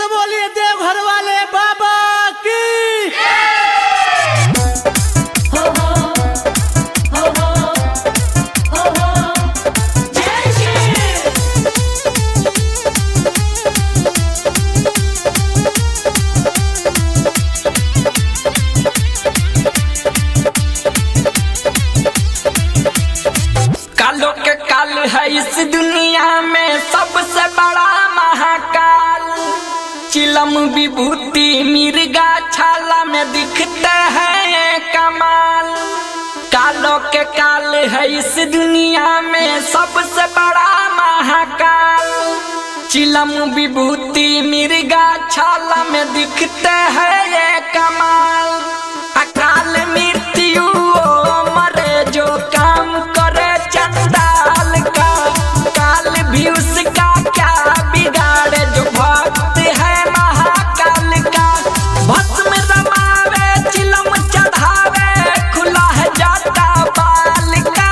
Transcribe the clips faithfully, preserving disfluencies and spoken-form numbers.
से बोलिए देवघर वाले बाबा की। हो हो हो हो हो हो जय श्री। कालो के काल है इस दुनिया में सबसे बड़ा महाकाल। चिलम विभूति मिर्गा छाला में दिखते हैं ये कमाल। कालो के काल है इस दुनिया में सबसे बड़ा महाकाल। चिलम विभूति मिर्गा छाला में दिखते हैं ये कमाल। अकाल मृत्यु मरे जो काम करे चंडाल का। काल भी उसका क्या बिगाड़े जो भक्त है महाकाल का। भस्म रमावे चिलम चढ़ावे खुला है जाता बाल का।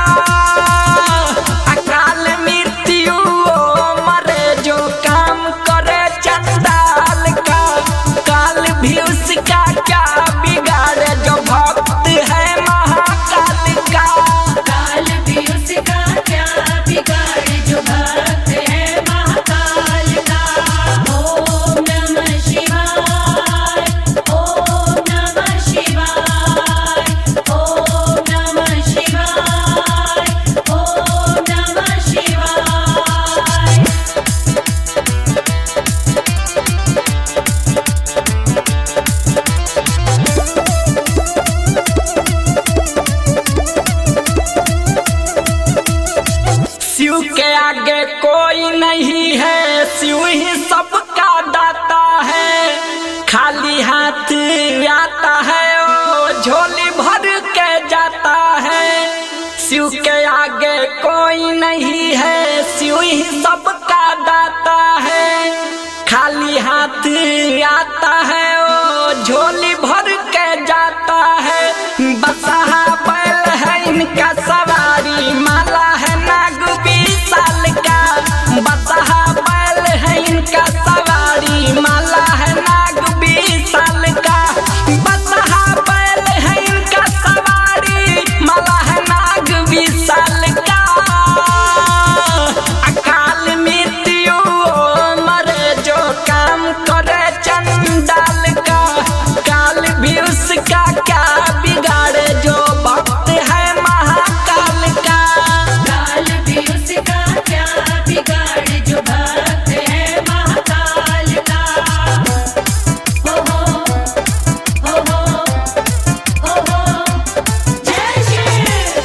अकाल मृत्यु मरे जो काम करे चंडाल का। काल भी उसका क्या बिगाड़े जो भक्त है महाकाल का। काल भी उसका क्या बिगाड़े जो भक्त है महाकाल का। ओम नमः शिवाय ओम नमः शिवाय ओम नमः शिवाय ओम नमः शिवाय। शिव के आगे कोई नहीं है, शिव ही सबका दाता है। खाली हाथ आता है ओ झोली भर के जाता है। शिव के आगे कोई नहीं है, शिव ही सबका दाता है। खाली हाथ आता है ओ झोली भर के जाता है। बसहा बैल है इनका सवारी, माला है नाग साल का। बसहा बैल है इनका सवारी, माला है नाग साल का। बसहा बैल है इनका सवारी, माला है नाग साल का। अकाल मृत्यु मरे जो काम करे चंडाल का। काल भी उसका क्या बिगाड़े जो भक्त है महाकाल का। काल भी उसका क्या बिगाड़े जो भक्त है महाकाल का। हो हो हो हो हो हो जय श्री।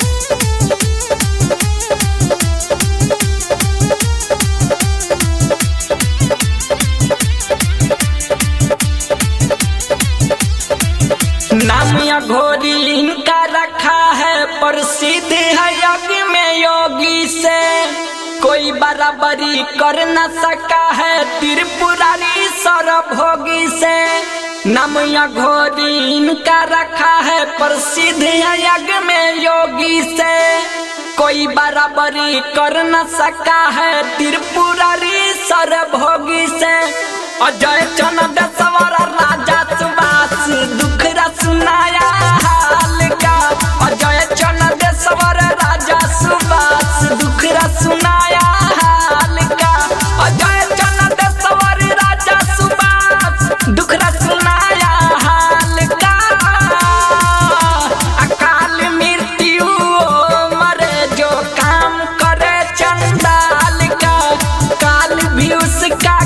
नाम या घोरी इनका रखा है, प्रसिद्ध है यज्ञ में योगी से। कोई बराबरी कर न सका है त्रिपुरारी सर्वभोगी से। नाम या घोरी इनका रखा है, प्रसिद्ध है यज्ञ में योगी से। कोई बराबरी कर न सका है त्रिपुरारी सर्वभोगी से। अजय चंद सवार राजा सुबास दुख सुनाया हाल का। अजय चंद सवार राजा सुबास दुख सुनाया हाल का। अजय चंद सवार राजा सुबास दुख सुनाया हाल का। अकाल मृत्यु मरे जो काम करे चंडाल का। काल भी उसका